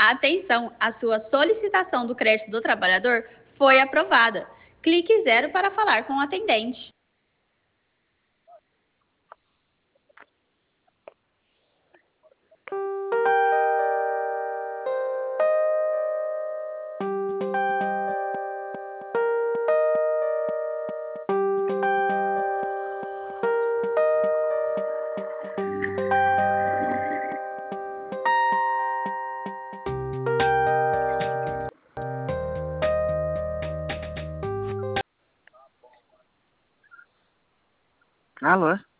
Atenção, a sua solicitação do crédito do trabalhador foi aprovada. Clique 0 para falar com o atendente. Alô?